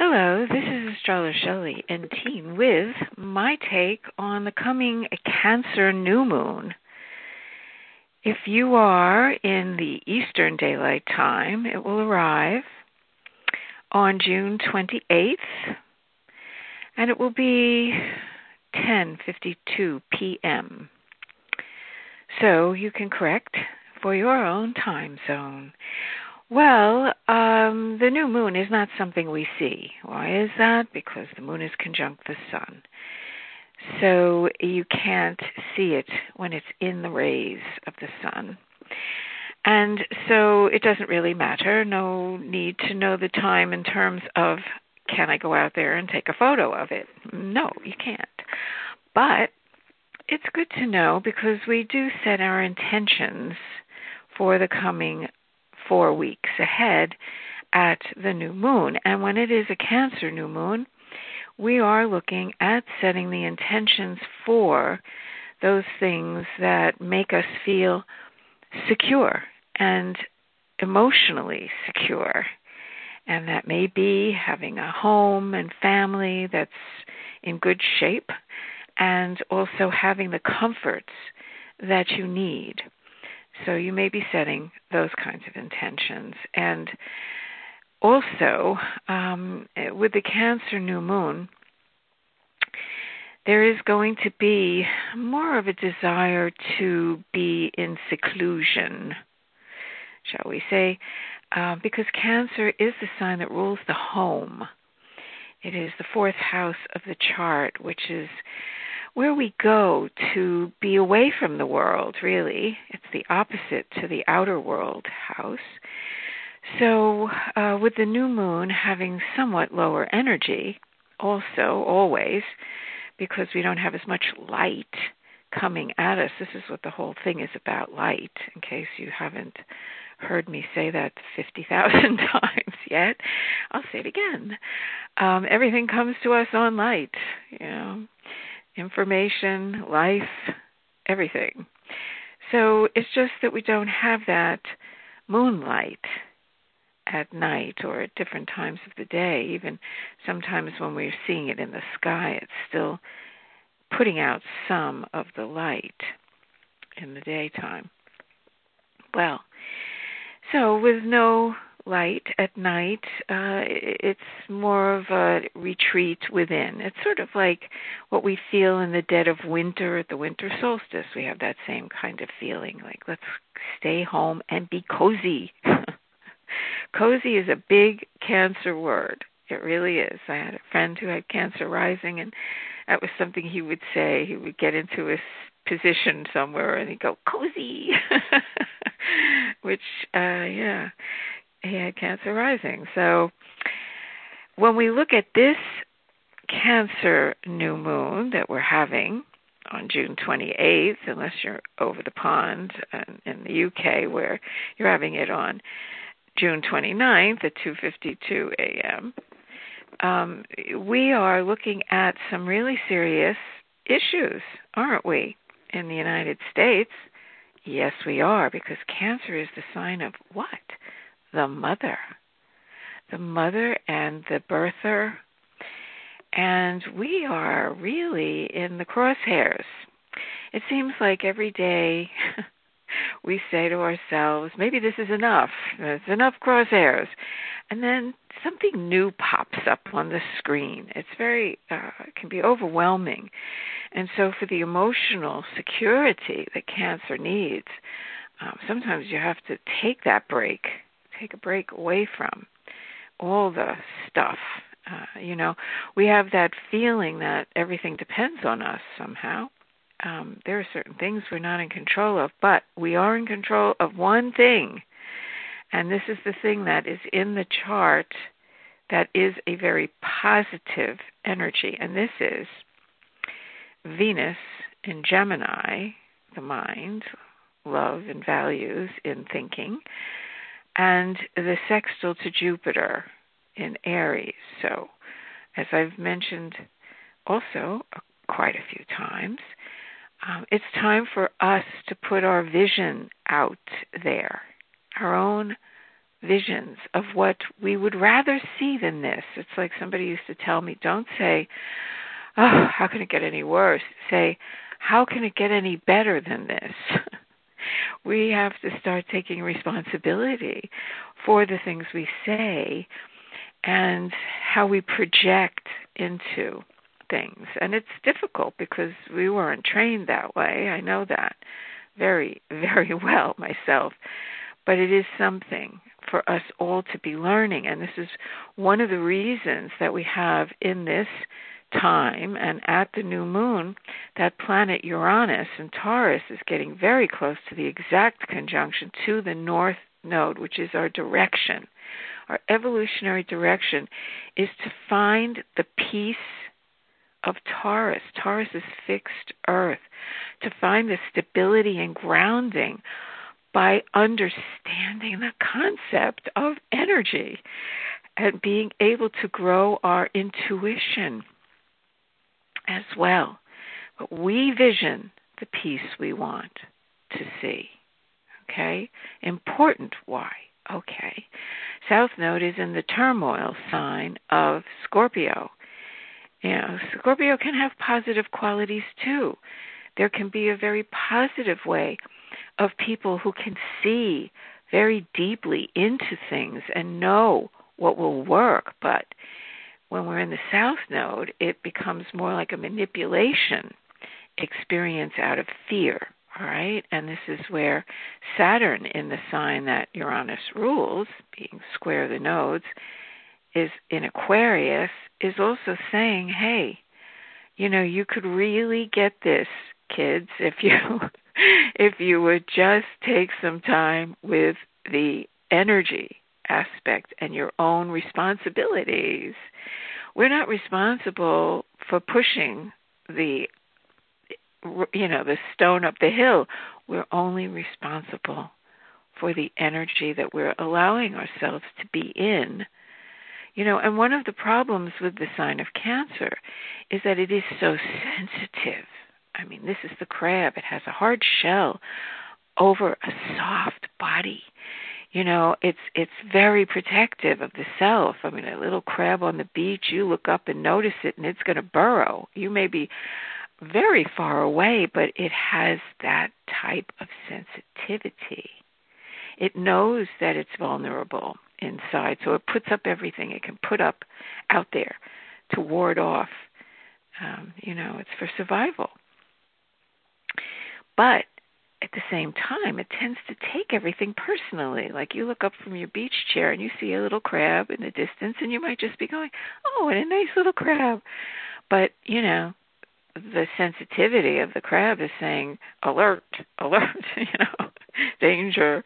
Hello, this is Astrologer Shelley and Teen with my take on the coming Cancer new moon. If you are in the Eastern Daylight Time, it will arrive on June 28th, and it will be 10:52 p.m. So you can correct for your own time zone. Well, the new moon is not something we see. Why is that? Because the moon is conjunct the sun. So you can't see it when it's in the rays of the sun. And so it doesn't really matter. No need to know the time in terms of, can I go out there and take a photo of it? No, you can't. But it's good to know because we do set our intentions for the coming 4 weeks ahead at the new moon. And when it is a Cancer new moon, we are looking at setting the intentions for those things that make us feel secure and emotionally secure. And that may be having a home and family that's in good shape, and also having the comforts that you need. So you may be setting those kinds of intentions. And also, with the Cancer new moon, there is going to be more of a desire to be in seclusion, shall we say, because Cancer is the sign that rules the home. It is the fourth house of the chart, which is where we go to be away from the world, really. It's the opposite to the outer world house. So with the new moon having somewhat lower energy, also, always, because we don't have as much light coming at us. This is what the whole thing is about, light, in case you haven't heard me say that 50,000 times yet. I'll say it again. Everything comes to us on light, information, life, everything. So it's just that we don't have that moonlight at night or at different times of the day. Even sometimes when we're seeing it in the sky, it's still putting out some of the light in the daytime. Well, so with no light at night, it's more of a retreat within. It's sort of like what we feel in the dead of winter at the winter solstice. We have that same kind of feeling, like let's stay home and be cozy. Cozy is a big Cancer word. It really is. I had a friend who had Cancer rising, and that was something he would say. He would get into his position somewhere and he'd go, cozy, which, he had Cancer rising. So when we look at this Cancer new moon that we're having on June 28th, unless you're over the pond in the UK where you're having it on June 29th at 2:52 a.m., we are looking at some really serious issues, aren't we, in the United States? Yes, we are, because Cancer is the sign of what? The mother and the birther, and we are really in the crosshairs. It seems like every day we say to ourselves, maybe this is enough, there's enough crosshairs, and then something new pops up on the screen. It's very, it can be overwhelming. And so for the emotional security that Cancer needs, sometimes you have to take a break away from all the stuff. We have that feeling that everything depends on us somehow. There are certain things we're not in control of, but we are in control of one thing. And this is the thing that is in the chart that is a very positive energy. And this is Venus in Gemini, the mind, love and values in thinking, and the sextile to Jupiter in Aries. So, as I've mentioned also quite a few times, it's time for us to put our vision out there, our own visions of what we would rather see than this. It's like somebody used to tell me, don't say, oh, how can it get any worse? Say, how can it get any better than this? We have to start taking responsibility for the things we say and how we project into things. And it's difficult because we weren't trained that way. I know that very, very well myself. But it is something for us all to be learning. And this is one of the reasons that we have in this time and at the new moon, that planet Uranus in Taurus is getting very close to the exact conjunction to the North Node, which is our direction. Our evolutionary direction is to find the peace of Taurus. Taurus is fixed earth. To find the stability and grounding by understanding the concept of energy and being able to grow our intuition as well. But we vision the peace we want to see. Okay? Important. Why? Okay. South Node is in the turmoil sign of Scorpio. You know, Scorpio can have positive qualities too. There can be a very positive way of people who can see very deeply into things and know what will work. But when we're in the South Node, it becomes more like a manipulation experience out of fear. All right? And this is where Saturn, in the sign that Uranus rules, being square the nodes, is in Aquarius, is also saying, hey, you know, you could really get this, kids, if you would just take some time with the energy aspect and your own responsibilities. We're not responsible for pushing the stone up the hill. We're only responsible for the energy that we're allowing ourselves to be in. You know, and one of the problems with the sign of Cancer is that it is so sensitive. I mean, this is the crab. It has a hard shell over a soft body. You know, it's very protective of the self. I mean, a little crab on the beach, you look up and notice it, and it's going to burrow. You may be very far away, but it has that type of sensitivity. It knows that it's vulnerable inside, so it puts up everything it can put up out there to ward off. It's for survival. But at the same time, it tends to take everything personally. Like you look up from your beach chair and you see a little crab in the distance, and you might just be going, oh, what a nice little crab. But, the sensitivity of the crab is saying, alert, danger.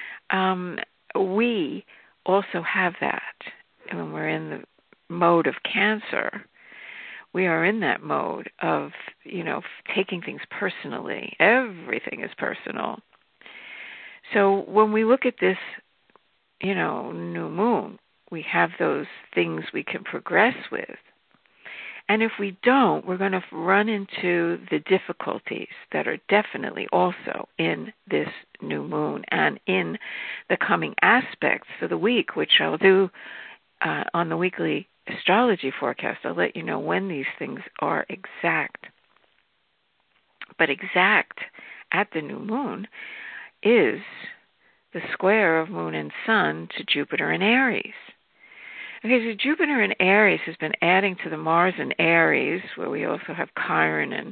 We also have that. And when we're in the mode of Cancer, we are in that mode of, taking things personally. Everything is personal. So when we look at this, new moon, we have those things we can progress with. And if we don't, we're going to run into the difficulties that are definitely also in this new moon and in the coming aspects for the week, which I'll do on the weekly astrology forecast. I'll let you know when these things are exact. But exact at the new moon is the square of moon and sun to Jupiter in Aries. Okay, so Jupiter in Aries has been adding to the Mars in Aries, where we also have Chiron and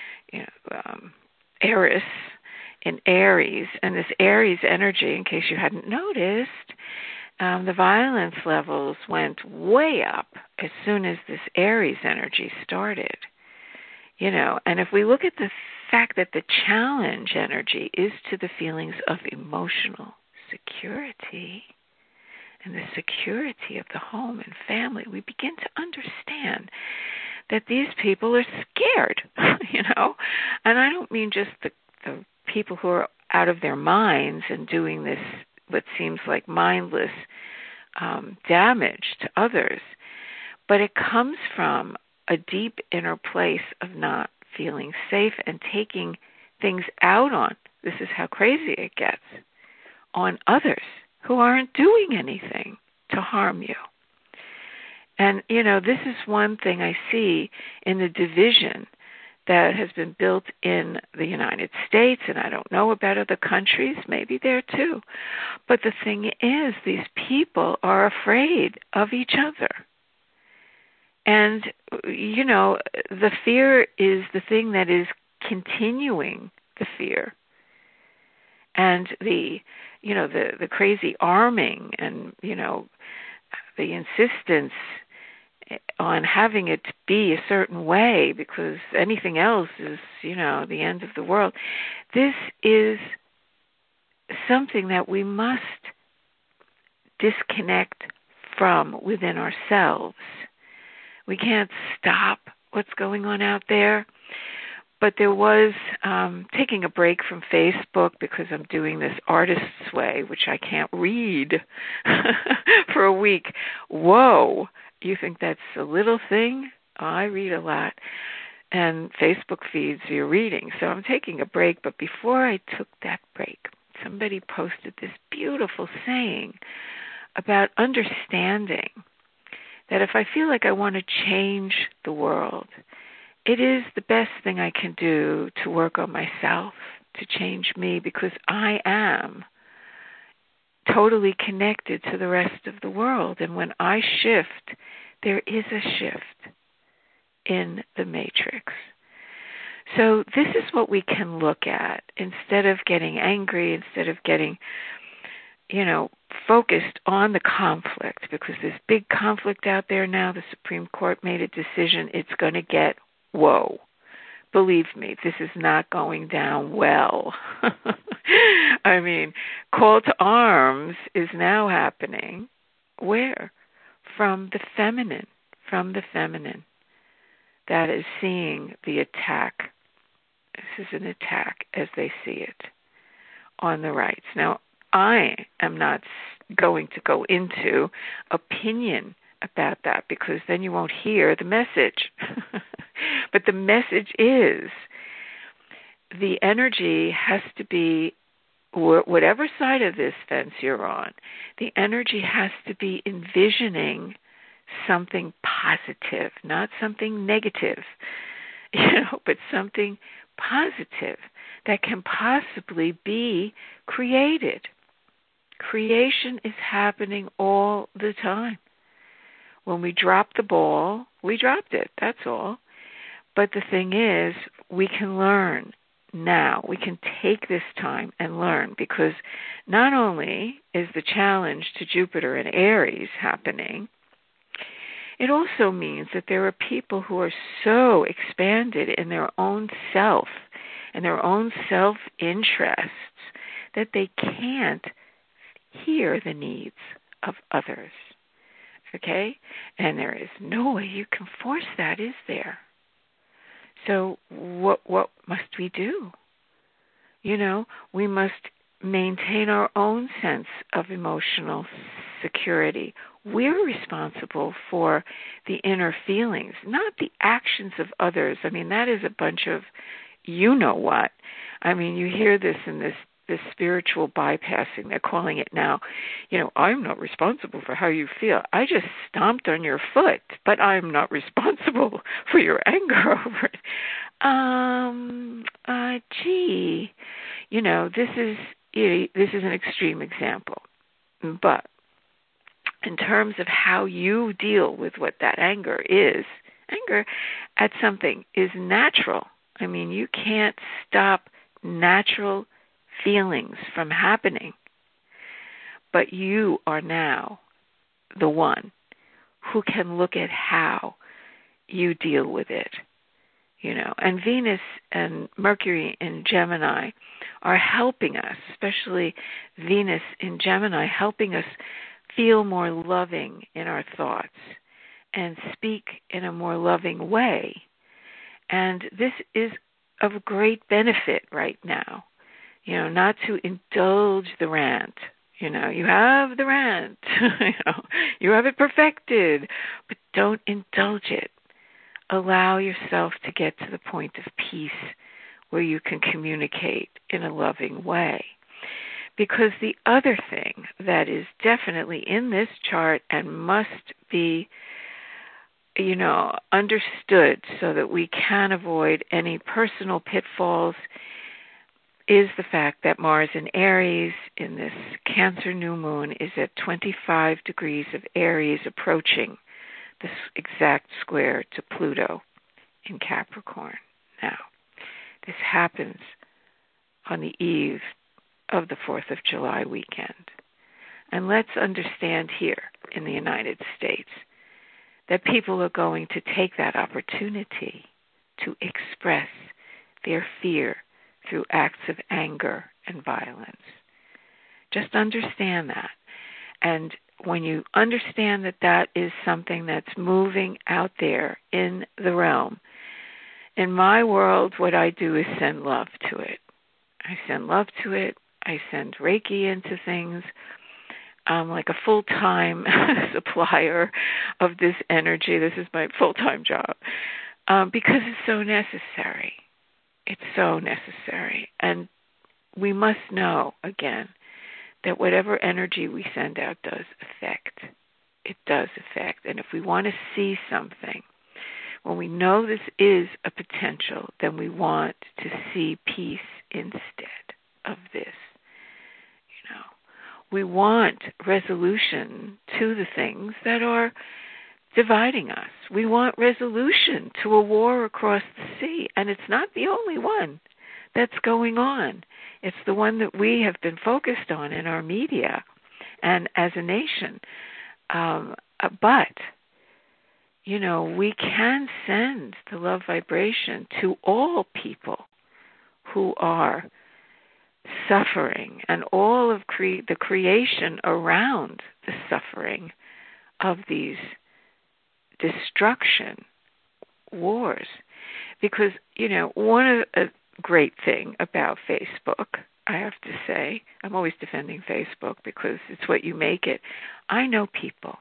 Eris in Aries. And this Aries energy, in case you hadn't noticed, the violence levels went way up as soon as this Aries energy started. And if we look at the fact that the challenge energy is to the feelings of emotional security and the security of the home and family, we begin to understand that these people are scared, And I don't mean just the people who are out of their minds and doing this, what seems like mindless damage to others, but it comes from a deep inner place of not feeling safe and taking things out on, this is how crazy it gets, on others. who aren't doing anything to harm you. And, this is one thing I see in the division that has been built in the United States, and I don't know about other countries, maybe there too. But the thing is, these people are afraid of each other. And, the fear is the thing that is continuing the fear. And the crazy arming and, the insistence on having it be a certain way because anything else is, the end of the world. This is something that we must disconnect from within ourselves. We can't stop what's going on out there. But there was taking a break from Facebook because I'm doing this Artist's Way, which I can't read for a week. Whoa, you think that's a little thing? I read a lot. And Facebook feeds your reading. So I'm taking a break. But before I took that break, somebody posted this beautiful saying about understanding that if I feel like I want to change the world, it is the best thing I can do to work on myself, to change me, because I am totally connected to the rest of the world. And when I shift, there is a shift in the matrix. So this is what we can look at instead of getting angry, instead of getting, focused on the conflict, because there's big conflict out there now. The Supreme Court made a decision. It's going to get whoa. Believe me, this is not going down well. I mean, call to arms is now happening. Where? From the feminine. That is seeing the attack. This is an attack as they see it on the rights. Now, I am not going to go into opinion about that because then you won't hear the message. But the message is the energy has to be, whatever side of this fence you're on, the energy has to be envisioning something positive, not something negative, but something positive that can possibly be created. Creation is happening all the time. When we drop the ball, we dropped it, that's all. But the thing is, we can learn now. We can take this time and learn, because not only is the challenge to Jupiter and Aries happening, it also means that there are people who are so expanded in their own self and their own self-interests that they can't hear the needs of others. Okay? And there is no way you can force that, is there? So what must we do? We must maintain our own sense of emotional security. We're responsible for the inner feelings, not the actions of others. I mean, that is a bunch of you-know-what. I mean, you hear this in this spiritual bypassing. They're calling it now, I'm not responsible for how you feel. I just stomped on your foot, but I'm not responsible for your anger over it. This is an extreme example. But in terms of how you deal with what that anger at something is natural. I mean, you can't stop natural feelings from happening. But you are now the one who can look at how you deal with it. And Venus and Mercury in Gemini are helping us, especially Venus in Gemini, helping us feel more loving in our thoughts and speak in a more loving way. And this is of great benefit right now. Not to indulge the rant. You have the rant. You have it perfected, but don't indulge it. Allow yourself to get to the point of peace where you can communicate in a loving way. Because the other thing that is definitely in this chart and must be, understood so that we can avoid any personal pitfalls is the fact that Mars in Aries in this Cancer new moon is at 25 degrees of Aries, approaching this exact square to Pluto in Capricorn. Now, this happens on the eve of the 4th of July weekend. And let's understand here in the United States that people are going to take that opportunity to express their fear through acts of anger and violence. Just understand that. And when you understand that that is something that's moving out there in the realm, in my world, what I do is send love to it. I send love to it. I send Reiki into things. I'm like a full-time supplier of this energy. This is my full-time job because it's so necessary. It's so necessary. And we must know, again, that whatever energy we send out does affect. It does affect. And if we want to see something, when we know this is a potential, then we want to see peace instead of this. We want resolution to the things that are dividing us. We want resolution to a war across the sea, and it's not the only one that's going on. It's the one that we have been focused on in our media and as a nation. But we can send the love vibration to all people who are suffering and all of the creation around the suffering of these destruction wars. Because, one of a great thing about Facebook, I have to say, I'm always defending Facebook because it's what you make it. I know people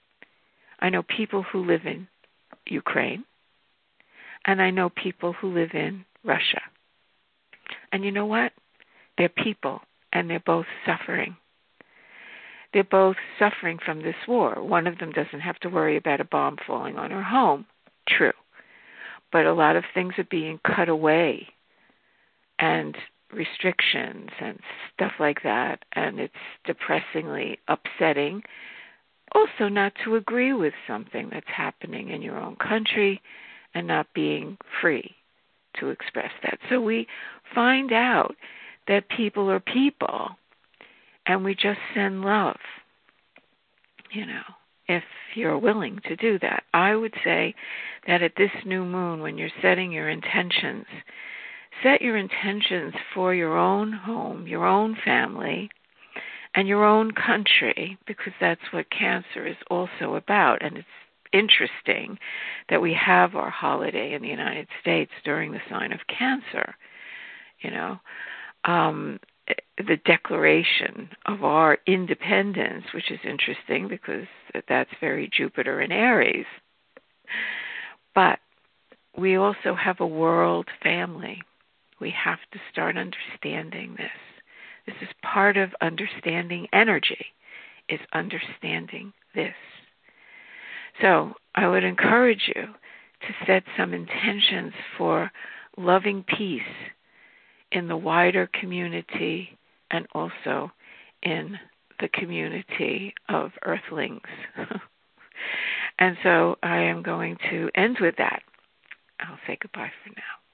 who live in Ukraine, and I know people who live in Russia. And you know what? They're people, and they're both suffering. They're both suffering from this war. One of them doesn't have to worry about a bomb falling on her home. True. But a lot of things are being cut away, and restrictions and stuff like that, and it's depressingly upsetting. Also, not to agree with something that's happening in your own country and not being free to express that. So we find out that people are people, and we just send love, if you're willing to do that. I would say that at this new moon, when you're setting your intentions, set your intentions for your own home, your own family, and your own country, because that's what Cancer is also about. And it's interesting that we have our holiday in the United States during the sign of Cancer, the declaration of our independence, which is interesting because that's very Jupiter in Aries. But we also have a world family. We have to start understanding this. This is part of understanding energy, is understanding this. So I would encourage you to set some intentions for loving peace in the wider community and also in the community of Earthlings. And so I am going to end with that. I'll say goodbye for now.